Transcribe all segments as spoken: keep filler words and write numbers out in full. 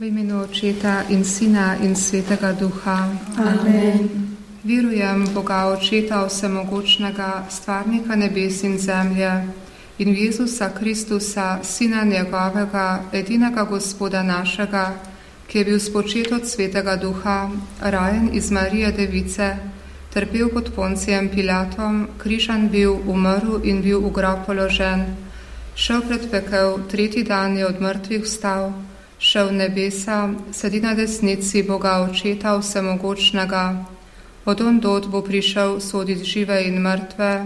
V imenu Očeta in Sina in Svetega Duha. Amen. Verujem v Boga Očeta vsemogočnega, stvarnika nebes in zemlje, in v Jezusa Kristusa, Sina njegovega, edinega Gospoda našega, ki je bil spočet od Svetega Duha, rajen iz Marije Device, trpel pod Poncijem Pilatom, križan bil, umrl in bil v grob položen, šel pred pekel, tretji dan je od mrtvih vstal, šel v nebesa, sedi na desnici Boga Očeta vsemogočnega, od ondod bo prišel soditi žive in mrtve.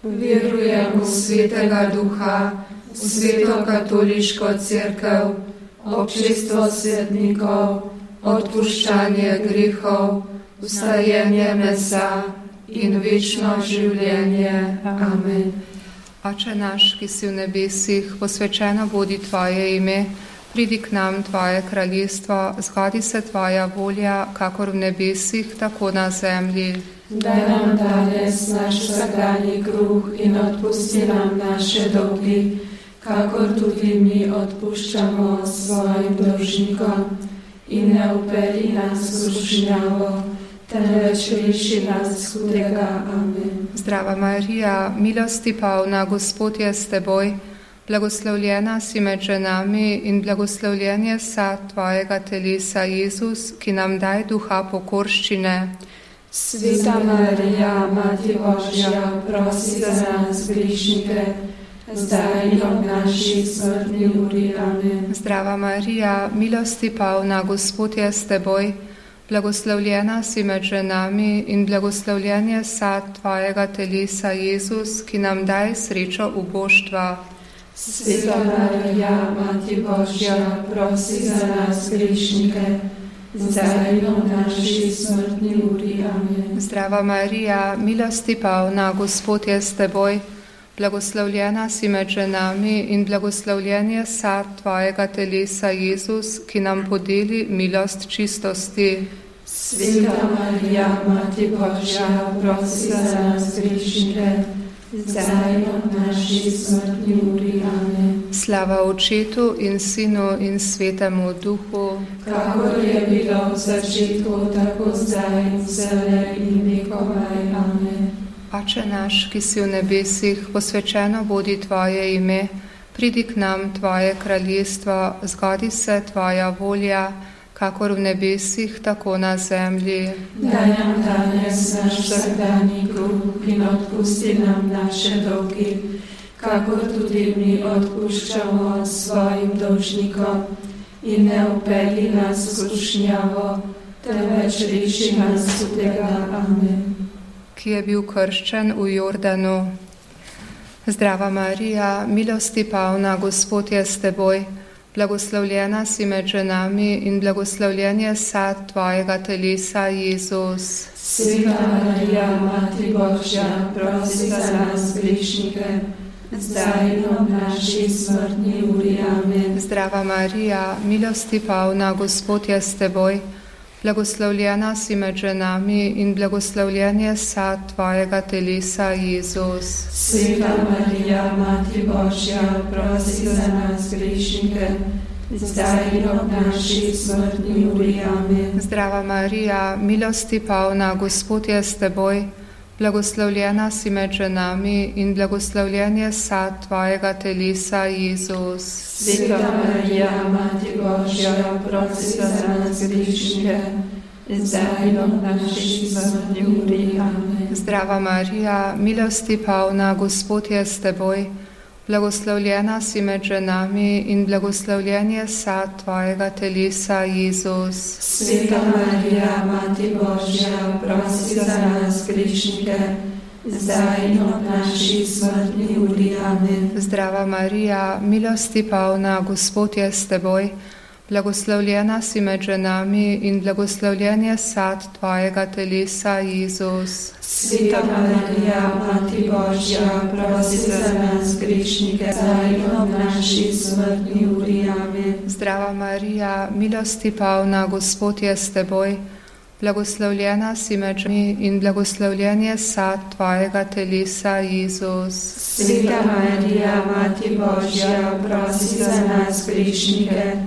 Verujem v Svetega Duha, v Sveto katoliško cerkev, občestvo svetnikov, odpuščanje grehov, vstajenje mesa in večno življenje. Amen. Oče naš, ki si v nebesih, posvečeno bodi Tvoje ime, pridi k nam Tvoje kraljestvo, zgodi se Tvoja volja, kakor v nebesih, tako na zemlji. Daj nam danes naš vsakdanji kruh in odpusti nam naše dolgi, kakor tudi mi odpuščamo svojim dolžnikom. In ne vpelji nas v skušnjavo, temveč reši nas hudega. Amen. Zdrava Marija, milosti polna, Gospod je s teboj, blagoslovljena si med ženami in blagoslovljen je sad Tvojega telesa, Jezus, ki nam daj duha pokorščine. Sveta Marija, Mati Božja, prosi za nas grešnike, zdaj in ob naši smrtni uri. Amen. Zdrava Marija, milosti polna, Gospod je s teboj, blagoslovljena si med ženami in blagoslovljen je sad Tvojega telesa, Jezus, ki nam daj srečo uboštva. Sveta Marija, Mati Božja, prosi za nas grešnike, zdaj in ob naši smrtni uri. Amen. Zdrava Marija, milosti polna, Gospod je s teboj, blagoslovljena si med ženami in blagoslovljen je sad Tvojega telesa, Jezus, ki nam podeli milost čistosti. Sveta Marija, Mati Božja, prosi za nas grešnike, zdaj in ob naši smrtni uri. Amen. Slava Očetu in Sinu in Svetemu Duhu, kakor je bilo v začetku, tako zdaj in vselej in vekomaj. Amen. Oče naš, ki si v nebesih, posvečeno bodi Tvoje ime, pridi k nam Tvoje kraljestvo, zgodi se Tvoja volja, kakor v nebesih, tako na zemlji. Daj nam danes naš vsakdanji kruh in odpusti nam naše dolgi, kakor tudi mi odpuščamo svojim dolžnikom. In ne vpelji nas v skušnjavo, temveč reši nas hudega. Amen. Ki je bil krščen v Jordanu. Zdrava Marija, milosti polna, Gospod je s teboj, blagoslovljena si med ženami in blagoslovljen je sad Tvojega telesa, Jezus. Sveta Marija, Mati Božja, prosi za nas grešnike, zdaj in ob naši smrtni uri. Amen. Zdrava Marija, milosti polna, Gospod je s teboj, blagoslovljena si med ženami in blagoslovljen je sad Tvojega telesa, Jezus. Sveta Marija, Mati Božja, prosi za nas grešnike, zdaj in ob naši smrtni uri. Amen. Zdrava Marija, milosti polna, Gospod je s teboj, blagoslovljena si med ženami in blagoslovljen je sad Tvojega telesa, Jezus. Sveta Marija, Mati Božja, prosi za nas grešnike, zdaj in ob naši smrtni uri. Amen. Zdrava Marija, milosti polna, Gospod je s teboj, blagoslovljena si med ženami in blagoslovljen je sad Tvojega telesa, Jezus. Sveta Marija, Mati Božja, prosi za nas grešnike, zdaj in ob naši smrtni uri. Amen. Zdrava Marija, milosti polna, Gospod je s teboj, blagoslovljena si med ženami in blagoslovljen je sad Tvojega telesa, Jezus. Sveta Marija, Mati Božja, prosi za nas grešnike, zdaj in ob naši smrtni uri. Amen. Zdrava Marija, milosti polna, Gospod je s teboj, blagoslovljena si med ženami in blagoslovljen je sad Tvojega telesa, Jezus. Sveta Marija, Mati Božja, prosi za nas grešnike,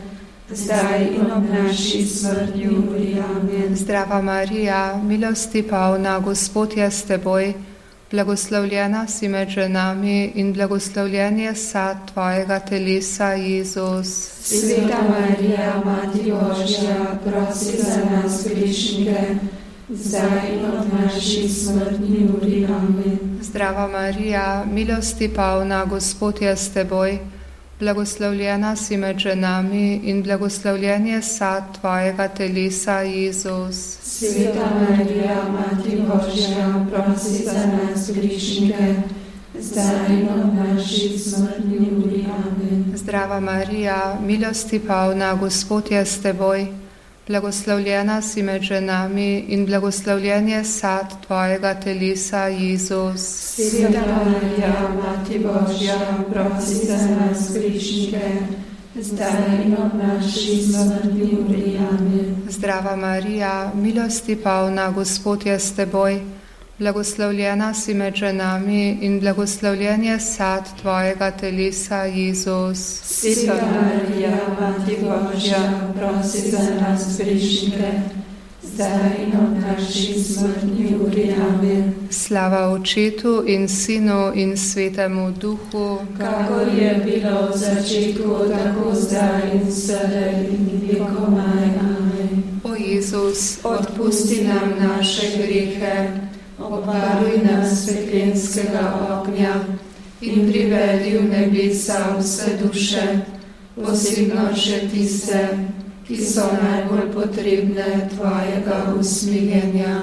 zdaj in ob naši smrtni uri. Amen. Zdrava Marija, milosti polna, Gospod je s teboj, blagoslovljena si med ženami in blagoslovljen je sad tvojega telesa, Jezus. Sveta Marija, Mati Božja, prosi za nas grešnike, zdaj in ob naši smrtni uri. Amen. Zdrava Marija, milosti polna, Gospod je s teboj, blagoslovljena si med ženami in blagoslovljen je sad tvojega telesa, Jezus. Sveta Marija, Mati Božja, prosi za nas grešnike, zdaj in ob naši smrtni uri. Amen. Zdrava Marija, milosti polna, Gospod je s teboj, blagoslovljena si med ženami in blagoslovljen je sad tvojega telesa, Jezus. Sveta Marija, Mati Božja, prosi za nas grešnike, zdaj in ob naši smrtni uri. Amen. Zdrava Marija, milosti polna, Gospod je s teboj, blagoslovljena si med ženami in blagoslovljen je sad tvojega telesa, Jezus. Sveta Marija, Mati Božja, prosi za nas grešnike, zdaj in ob naši smrtni uri. Amen. Slava Očetu in Sinu in Svetemu Duhu, kakor je bilo v začetku, tako zdaj in vselej in vekomaj. Amen. O Jezus, odpusti nam naše grehe, obvaruj nas peklenskega ognja in privedi v nebesa vse duše, posebno še tiste, ki so najbolj potrebne tvojega usmiljenja.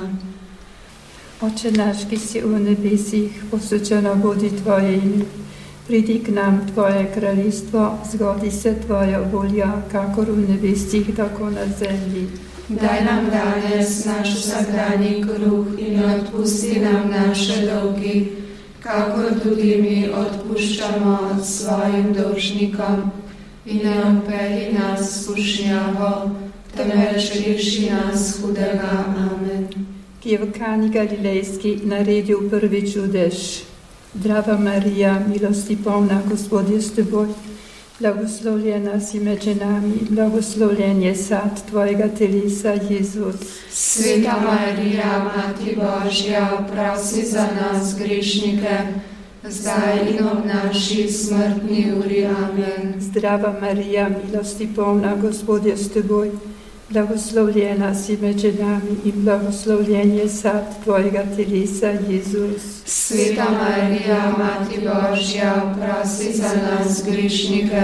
Oče naš, ki si v nebesih, posvečeno bodi tvoje ime. Pridi k nam tvoje kraljestvo, zgodi se tvoja volja, kakor v nebesih, tako na zemlji. Daj nam danes naš vsakdanji kruh in odpusti nam naše dolgi, kakor tudi mi odpuščamo svojim dolžnikom. In ne odpelji nas v skušnjavo, temveč reši nas hudega. Amen. Ki je v Kani Galilejski naredil prvi čudež. Zdrava Marija, milosti polna, Gospod je s teboj, blagoslovljena si med ženami, blagoslovljen je sad tvojega telesa, Jezus. Sveta Marija, Mati Božja, prosi za nas grešnike, zdaj in ob naši smrtni uri. Amen. Zdrava Marija, milosti polna, Gospod je s teboj, blagoslovljena si med ženami in blagoslovljen je sad tvojega telesa, Jezus. Sveta Marija, Mati Božja, prosi za nas grešnike,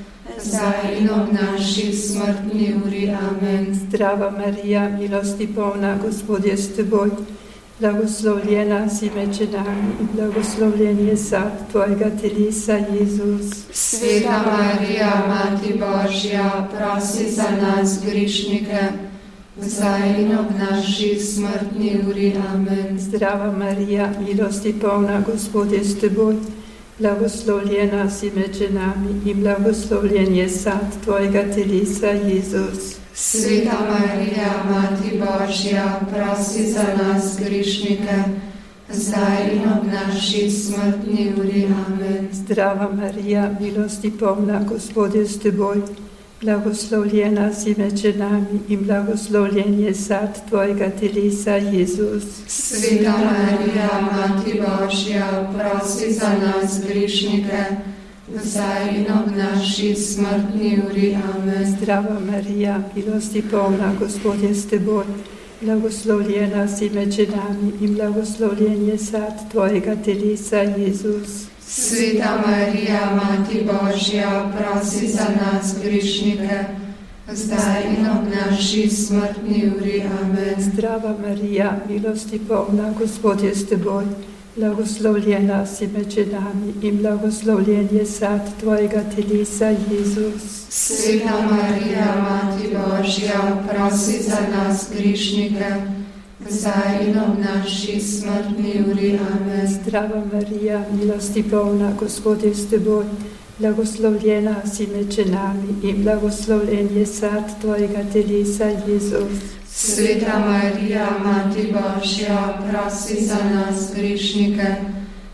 zdaj in ob naši smrtni uri. Amen. Zdrava Marija, milosti polna, Gospod je s teboj, blagoslovljena si med ženami in blagoslovljen je sad tvojega telesa, Jezus. Sveta Marija, Mati Božja, prosi za nas grešnike, zdaj in ob naši smrtni uri. Amen. Zdrava Marija, milosti polna, Gospod je s teboj, blagoslovljena si med ženami in blagoslovljen je sad tvojega telesa, Jezus. Sveta Marija, Mati Božja, prosi za nas grešnike, zdaj in ob naši smrtni uri. Amen. Zdrava Marija, milosti polna, Gospod je s teboj, blagoslovljena si med ženami in blagoslovljen je sad tvojega telesa, Jezus. Sveta Marija, Mati Božja, prosi za nas grešnike, zdaj in ob naši smrtni uri. Amen. Zdrava Marija, milosti polna, Gospod je s teboj, blagoslovljena si med ženami in blagoslovljen je sad tvojega telesa, Jezus. Sveta Marija, Mati Božja, prosi za nas grešnike, zdaj in ob naši smrtni uri. Amen. Zdrava Marija, milosti polna, Gospod je s teboj, blagoslovljena si med ženami in blagoslovljen je sad tvojega telesa, Jezus. Sveta Marija, Mati Božja, prosi za nas grešnike, zdaj in ob naši smrtni uri. Amen. Zdrava Marija, milosti polna, Gospod je s teboj, blagoslovljena si med ženami in blagoslovljen je sad tvojega telesa, Jezus. Sveta Marija, Mati Božja, prosi za nas grešnike,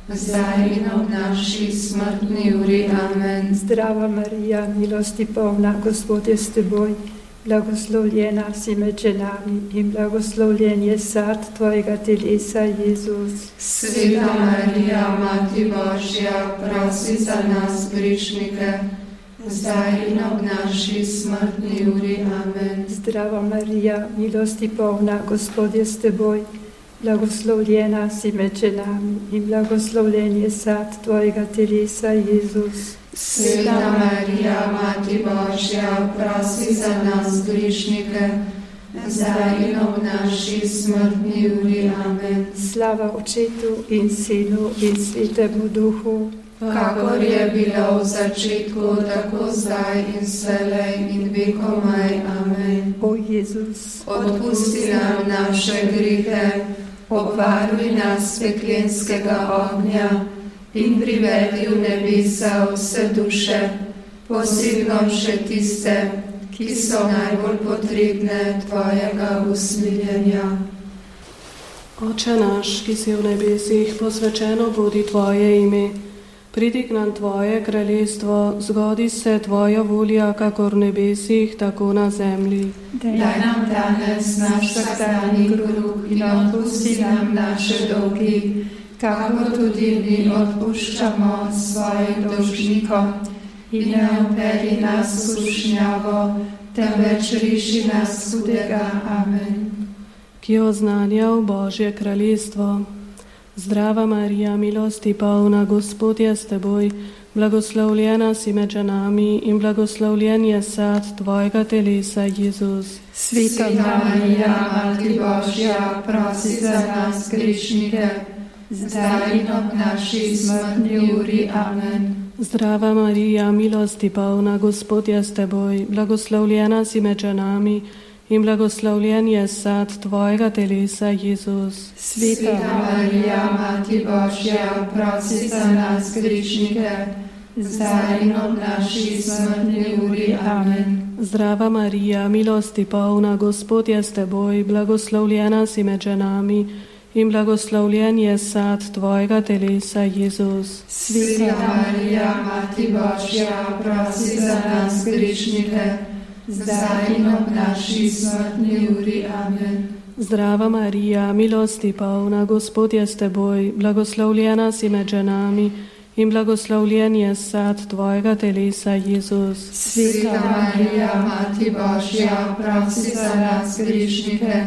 zdaj in ob naši smrtni uri. Amen. Zdrava Marija, milosti polna, Gospod je s teboj, blagoslovljena si med ženami in blagoslovljen je sad tvojega telesa, Jezus. Sveta Marija, Mati Božja, prosi za nas grešnike, zdaj in ob naši smrtni uri. Amen. Zdrava Marija, milosti polna, Gospod je s teboj, blagoslovljena si med ženami in blagoslovljen je sad tvojega telesa, Jezus. Sveta Marija, Mati Božja, prosi za nas grešnike, zdaj in ob naši smrtni uri. Amen. Slava Očetu in Sinu in Svetemu Duhu, kakor je bilo v začetku, tako zdaj in vselej in vekomaj. Amen. O Jezus, odpusti nam naše grehe, obvaruj nas peklenskega ognja in privedi v nebesa vse duše, posebno še tiste, ki so najbolj potrebne tvojega usmiljenja. Oče naš, ki si v nebesih, posvečeno bodi tvoje ime. Pridi k nam tvoje kraljestvo, zgodi se tvoja volja, kakor v nebesih, tako na zemlji. Daj nam danes naš vsakdanji kruh in odpusti nam naše dolgi, kakor tudi mi odpuščamo svojim dolžnikom. In ne vpeli nas v skušnjavo, temveč reši nas hudega. Amen. Ki oznanja v Božje kraljestvo. Zdrava Marija, milosti polna, Gospod je s teboj, blagoslovljena si med ženami in blagoslovljen je sad tvojega telesa, Jezus. Sveta Marija, Mati Božja, prosi za nas grešnike, zdaj in ob naši smrtni uri. Amen. Zdrava Marija, milosti polna, Gospod je s teboj, blagoslovljena si med ženami in blagoslovljen je sad tvojega telesa, Jezus. Sveta Marija, Mati Božja, prosi za nas grešnike, zdaj in ob naši smrtni uri. Amen. Zdrava Marija, milosti polna, Gospod je s teboj, blagoslovljena si med ženami in blagoslovljen je sad tvojega telesa, Jezus. Sveta Marija, Mati Božja, prosi za nas grešnike, zdaj in ob naši smrtni uri. Amen. Zdrava Marija, milosti polna, Gospod je s teboj, blagoslovljena si med ženami in blagoslovljen je sad tvojega telesa, Jezus. Sveta Marija, Mati Božja, prosi za nas grešnike,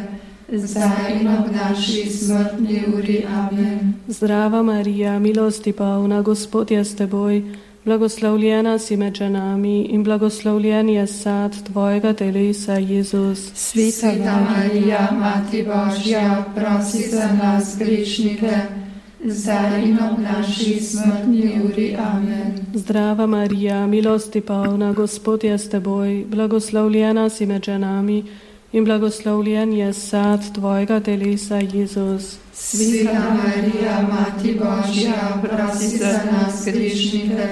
zdaj in ob naši smrtni uri. Amen. Zdrava Marija, milosti polna, Gospod je s teboj, blagoslovljena si med ženami in blagoslovljen je sad tvojega telesa, Jezus. Sveta Marija, Mati Božja, prosi za nas grešnike, zdaj in ob naši smrtni uri. Amen. Zdrava Marija, milosti polna, Gospod je s teboj, blagoslovljena si med ženami in blagoslovljen je sad tvojega telesa, Jezus. Sveta Marija, Mati Božja, prosi za nas grešnike,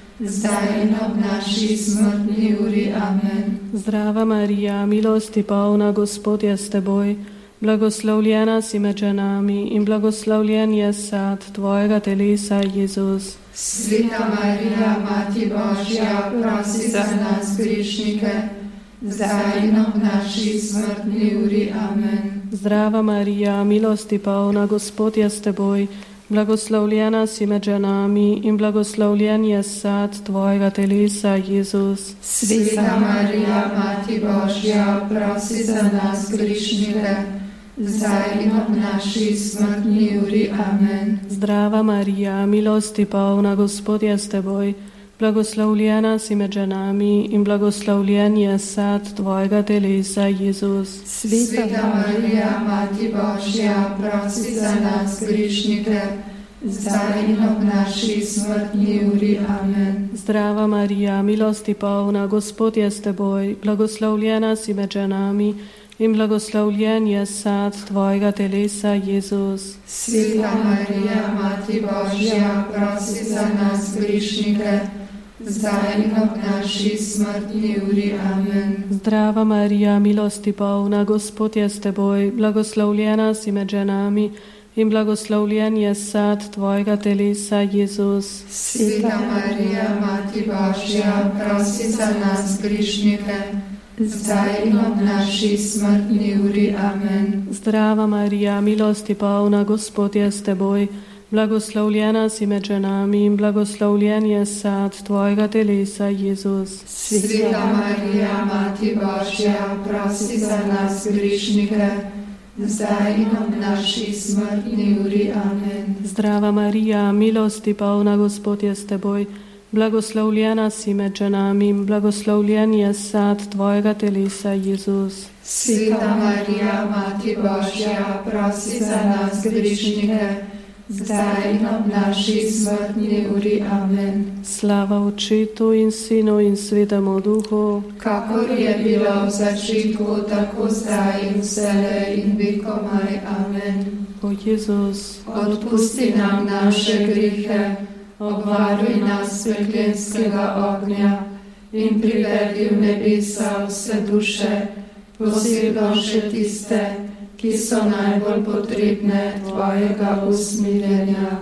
zdaj in ob naši smrtni uri. Amen. Zdrava Marija, milosti polna, Gospod je s teboj, blagoslovljena si med ženami in blagoslovljen je sad tvojega telesa, Jezus. Sveta Marija, Mati Božja, prosi za nas grešnike, zdaj in ob naši smrtni uri. Amen. Zdrava Marija, milosti polna, Gospod je s teboj, blagoslovljena si med ženami in blagoslovljen je sad tvojega telesa, Jezus. Sveta Marija, Mati Božja, prosi za nas grešnike, zdaj in ob naši smrtni uri. Amen. Zdrava Marija, milosti polna, Gospod je s teboj, blagoslovljena si med ženami in blagoslovljen je sad tvojega telesa, Jezus. Sveta Marija, Mati Božja, prosi za nas grešnike, zdaj in ob naši smrtni uri. Amen. Zdrava Marija, milosti polna, Gospod je s teboj, blagoslovljena si med ženami in blagoslovljen je sad tvojega telesa, Jezus. Sveta Marija, Mati Božja, prosi za nas grešnike, zdaj in ob naši smrtni uri. Amen. Zdrava Marija, milosti polna, Gospod je s teboj, blagoslovljena si med ženami in blagoslovljen je sad tvojega telesa, Jezus. Sveta Marija, Mati Božja, prosi za nas grešnike, zdaj in ob naši smrtni uri. Amen. Zdrava Marija, milosti polna, Gospod je s teboj, blagoslovljena si med ženami in blagoslovljen je sad tvojega telesa, Jezus. Sveta Marija, Mati Božja, prosi za nas grešnike, zdaj in ob naši smrtni uri. Amen. Zdrava Marija, milosti polna, Gospod je s teboj, blagoslovljena si med ženami in blagoslovljen je sad tvojega telesa, Jezus. Sveta Marija, Mati Božja, prosi za nas grešnike, zdaj in ob naši smrtni uri. Amen. Slava Očetu in Sinu in Svetemu Duhu, kakor je bilo v začetku, tako zdaj in vselej in vekomaj. Amen. O Jezus, odpusti nam naše grehe, obvaruj nas peklenskega ognja in privedi v nebesa vse duše, posebno še tiste, ki so najbolj potrebne tvojega usmiljenja.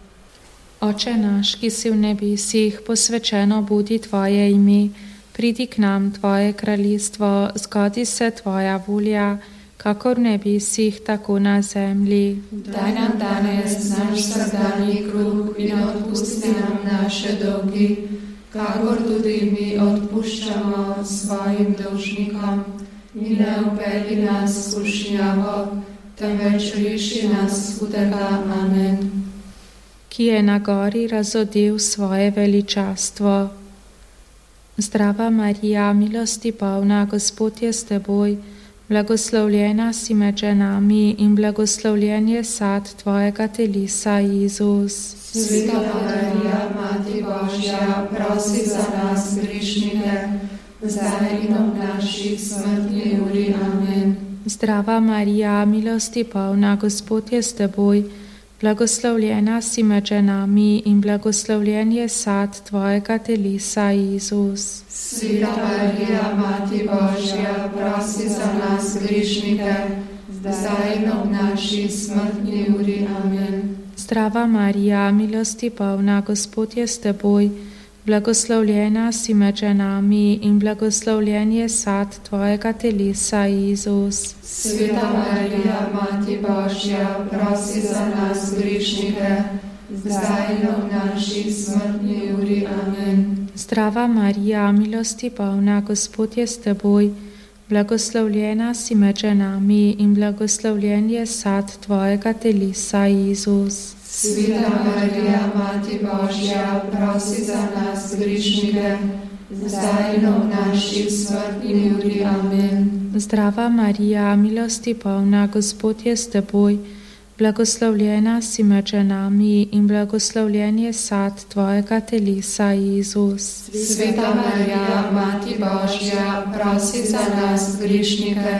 Oče naš, ki si v nebesih, posvečeno budi tvoje ime, pridi k nam tvoje kraljestvo, zgodi se tvoja volja, kakor v nebesih, tako na zemlji. Daj nam danes naš vsakdanji kruh in odpusti nam naše dolgi, kakor tudi mi odpuščamo svojim dolžnikom. In ne upelji nas v skušnjavo, temveč reši nas hudega. Amen. Ki je na gori razodel svoje veličastvo. Zdrava Marija, milosti polna, Gospod je s teboj, blagoslovljena si med ženami in blagoslovljen je sad tvojega telesa, Jezus. Sveta Marija, Mati Božja, prosi za nas grešnike, zdaj in ob naši smrtni uri. Amen. Zdrava Marija, milosti polna, Gospod je s teboj, blagoslovljena si med ženami in blagoslovljen je sad tvojega telesa, Jezus. Sveta Marija, Mati Božja, prosi za nas grešnike, zdaj in ob naši smrtni uri. Amen. Zdrava Marija, milosti polna, Gospod je s teboj, blagoslovljena si med ženami in blagoslovljen je sad tvojega telesa, Jezus. Sveta Marija, Mati Božja, prosi za nas grešnike, zdaj in ob naši smrtni uri. Amen. Zdrava Marija, milosti polna, Gospod je s teboj, blagoslovljena si med ženami in blagoslovljen je sad tvojega telesa, Jezus. Sveta Marija, Mati Božja, prosi za nas grešnike, zdaj in ob naši smrtni uri. Amen. Zdrava Marija, milosti polna, Gospod je s teboj, blagoslovljena si med ženami in blagoslovljen je sad tvojega telesa, Jezus. Sveta Marija, Mati Božja, prosi za nas grešnike,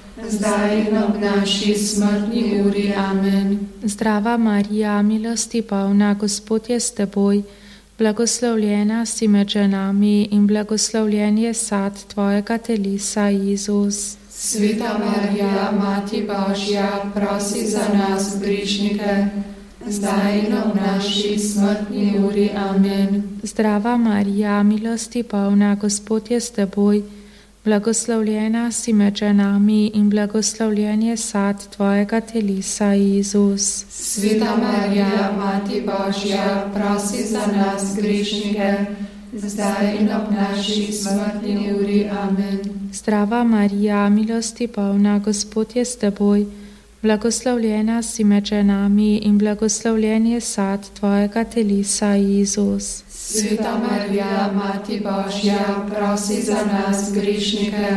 zdaj in ob naši smrtni uri. Amen. Zdrava Marija, milosti polna, Gospod je s teboj, blagoslovljena si med ženami in blagoslovljen je sad tvojega telesa, Jezus. Sveta Marija, Mati Božja, prosi za nas grešnike, zdaj in ob naši smrtni uri. Amen. Zdrava Marija, milosti polna, Gospod je s teboj, blagoslovljena si med ženami in blagoslovljen je sad tvojega telesa, Jezus. Sveta Marija, Mati Božja, prosi za nas grešnike, zdaj in ob naši smrtni uri. Amen. Zdrava Marija, milosti polna, Gospod je s teboj, blagoslovljena si med ženami in blagoslovljen je sad tvojega telesa, Jezus. Sveta Marija, Mati Božja, prosi za nas grešnike,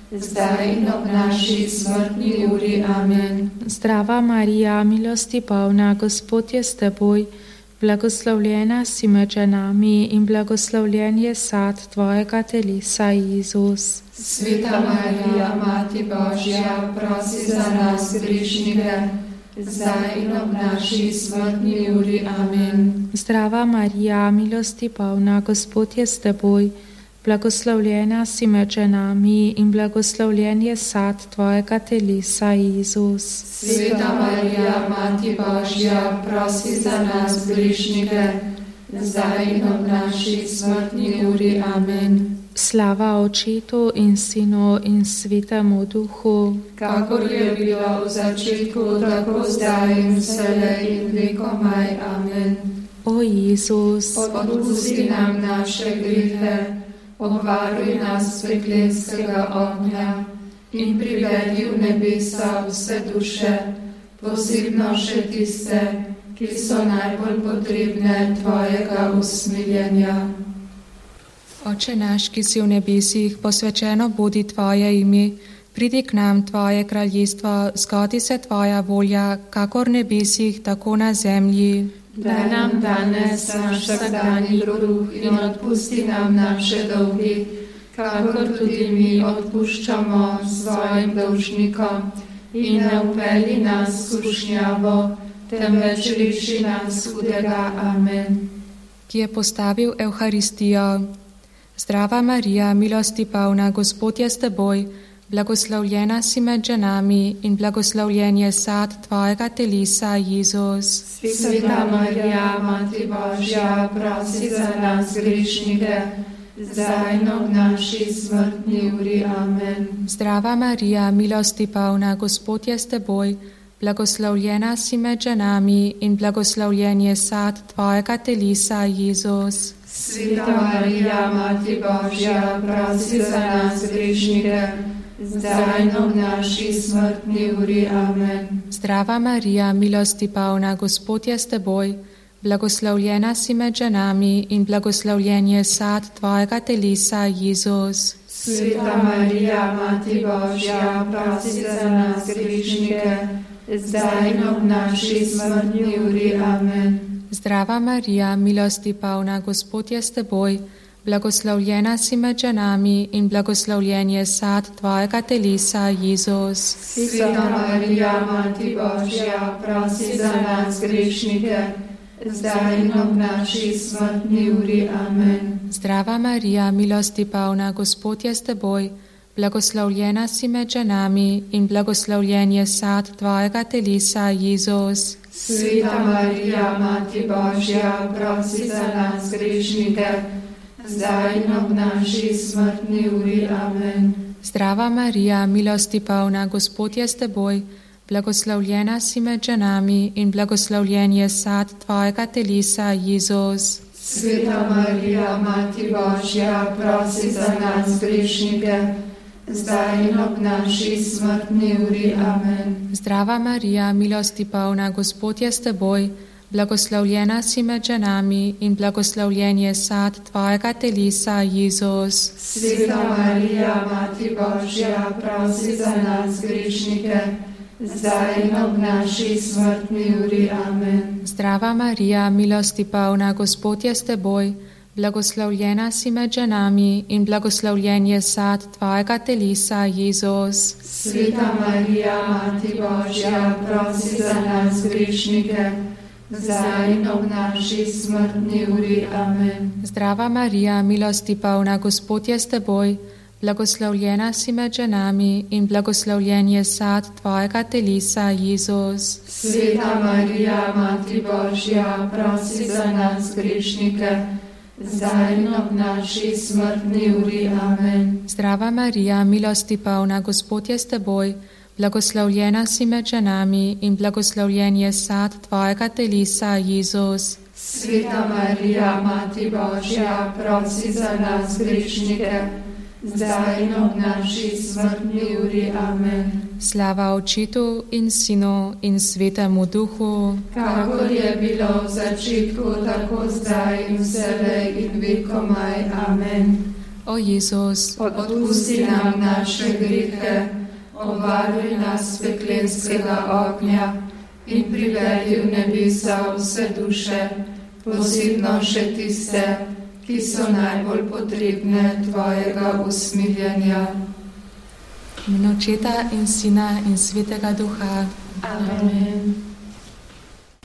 zdaj in ob naši smrtni uri. Amen. Zdrava Marija, milosti polna, Gospod je s teboj, blagoslovljena si med ženami in blagoslovljen je sad tvojega telesa, Jezus. Sveta Marija, Mati Božja, prosi za nas grešnike, zdaj in ob naši smrtni uri. Amen. Zdrava Marija, milosti polna, Gospod je s teboj, blagoslovljena si med ženami in blagoslovljen je sad tvojega telesa, Jezus. Sveta Marija, Mati Božja, prosi za nas grešnike, zdaj in ob naši smrtni uri. Amen. Slava Očetu in Sinu in Svetemu Duhu, kakor je bilo v začetku, tako zdaj in vselej in vekomaj. Amen. O Jezus, odpusti nam naše grehe, obvaruj nas peklenskega ognja in privedi v nebesa vse duše, posebno še tiste, ki so najbolj potrebne tvojega usmiljenja. Oče naš, ki si v nebesih, posvečeno bodi tvoje ime, pridi k nam tvoje kraljestvo, zgodi se tvoja volja, kakor v nebesih, tako na zemlji. Daj nam danes naš vsakdanji kruh in odpusti nam naše dolgi, kakor tudi mi odpuščamo svojim dolžnikom. In ne vpelji nas v skušnjavo, temveč reši nas hudega. Amen. Ki je postavil Evharistijo. Zdrava Marija, milosti polna, Gospod je s teboj, blagoslovljena si med ženami in blagoslovljen je sad tvojega telesa, Jezus. Sveta Marija, Mati Božja, prosi za nas grešnike, zdaj in ob naši smrtni uri. Amen. Zdrava Marija, milosti polna, Gospod je s teboj, blagoslovljena si med ženami in blagoslovljen je sad tvojega telesa, Jezus. Sveta Marija, Mati Božja, prosi za nas grešnike, zdaj in ob naši smrtni uri. Amen. Zdrava Marija, milosti polna, Gospod je s teboj, blagoslovljena si med ženami in blagoslovljen je sad tvojega telesa, Jezus. Sveta Marija, Mati Božja, prosi za nas grešnike, zdaj in ob naši smrtni uri. Amen. Zdrava Marija, milosti polna, Gospod je s teboj, blagoslovljena si med ženami in blagoslovljen je sad tvojega telesa, Jezus. Sveta Marija, Mati Božja, prosi za nas grešnike, zdaj in ob naši smrtni uri. Amen. Zdrava Marija, milosti polna, Gospod je s teboj, blagoslovljena si med ženami in blagoslovljen je sad tvojega telesa, Jezus. Sveta Marija, Mati Božja, prosi za nas grešnike, zdaj in ob naši smrtni uri. Amen. Zdrava Marija, milosti polna, Gospod je s teboj, blagoslovljena si med ženami in blagoslovljen je sad tvojega telesa, Jezus. Sveta Marija, Mati Božja, prosi za nas grešnike, zdaj in ob naši smrtni uri. Amen. Zdrava Marija, milosti polna, Gospod je s teboj, blagoslovljena si med ženami in blagoslovljen je sad tvojega telesa, Jezus. Sveta Marija, Mati Božja, prosi za nas grešnike, zdaj in ob naši smrtni uri. Amen. Zdrava Marija, milosti polna, Gospod je s teboj, blagoslovljena si med ženami in blagoslovljen je sad tvojega telesa, Jezus. Sveta Marija, Mati Božja, prosi za nas grešnike, zdaj in ob naši smrtni uri. Amen. Zdrava Marija, milosti polna, Gospod je s teboj, blagoslovljena si med ženami in blagoslovljen je sad tvojega telesa, Jezus. Sveta Marija, Mati Božja, prosi za nas grešnike, zdaj in ob naši smrtni uri. Amen. Zdrava Marija, milosti polna, Gospod je s teboj, blagoslovljena si med ženami in blagoslovljen je sad tvojega telesa, Jezus. Sveta Marija, Mati Božja, prosi za nas grešnike, zdaj in ob naši smrtni uri. Amen. Slava Očetu in Sinu in Svetemu Duhu, kakor je bilo v začetku, tako zdaj in vselej in vekomaj. Amen. O Jezus, odpusti nam naše grehe, obvaruj nas peklenskega ognja in privedi v nebesa vse duše, posebno še tiste, ki so najbolj potrebne tvojega usmiljenja. V imenu Očeta in Sina in Svetega Duha. Amen.